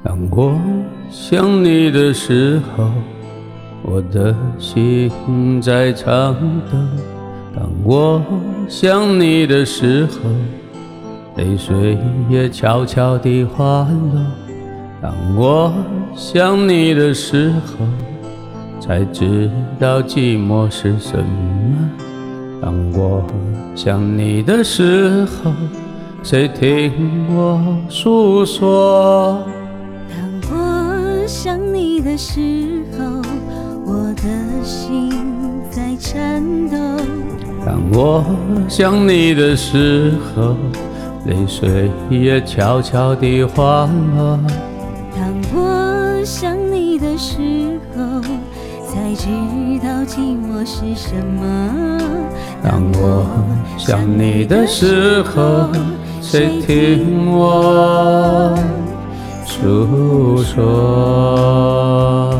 当我想你的时候，我的心在颤抖。当我想你的时候，泪水也悄悄地滑落。当我想你的时候，才知道寂寞是什么。当我想你的时候，谁听我诉说？ 当我想你的时候，我的心在颤抖。 当我想你的时候，泪水也悄悄地滑落。 当我想你的时候，才知道寂寞是什么。 当我想你的时候，谁听我诉说？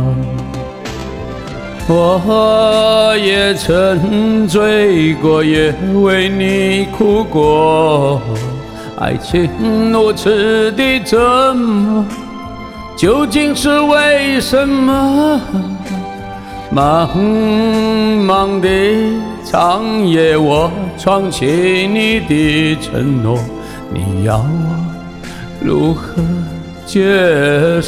我也曾醉过，也为你哭过。爱情如此的折磨，究竟是为什么？茫茫的长夜，我闯起你的承诺，你要我如何接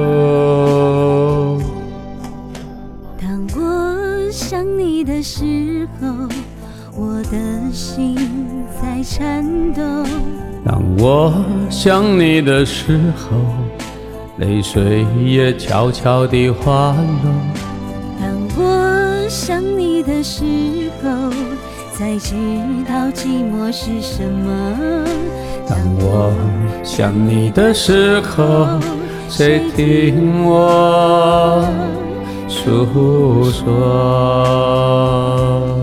受？ 当我想你的时候，我的心在颤抖。 当我想你的时候，泪水也悄悄地滑落。 当我想你的时候，才知道寂寞是什么。 当我想你的时候，谁听我诉说？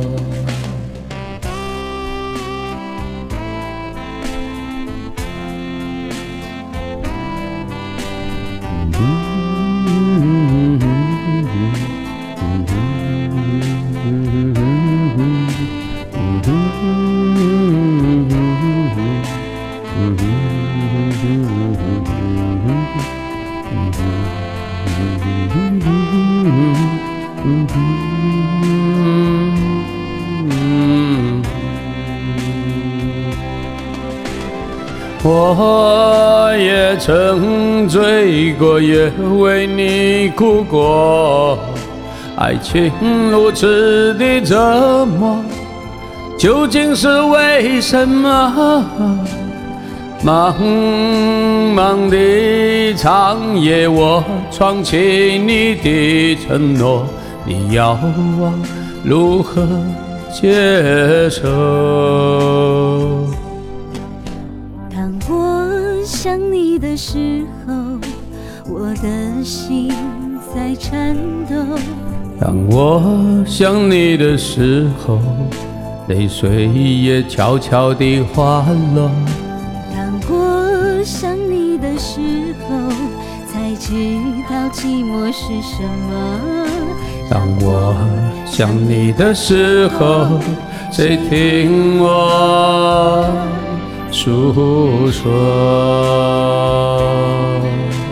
我也曾醉过，也为你哭过。爱情如此的折磨，究竟是为什么？茫茫的长夜，我闯起你的承诺，你要我如何接受？ 当我想你的时候，我的心在颤抖。 当我想你的时候，泪水也悄悄地滑落。 当我想你的时候，才知道寂寞是什么。 当我想你的时候，谁听我诉说？